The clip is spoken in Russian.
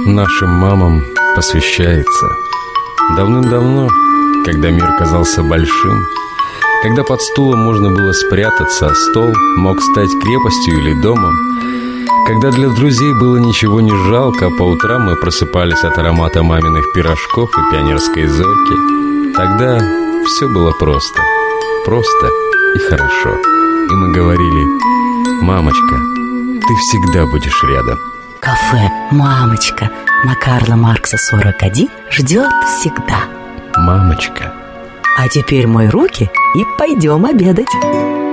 нашим мамам посвящается. Давным-давно, когда мир казался большим, когда под стулом можно было спрятаться, а стол мог стать крепостью или домом, когда для друзей было ничего не жалко, а по утрам мы просыпались от аромата маминых пирожков и пионерской зорьки, тогда все было просто и хорошо. И мы говорили: «Мамочка, ты всегда будешь рядом». Кафе «Мамочка» на Карла Маркса 41 ждет всегда. Мамочка. А теперь мой руки и пойдем обедать.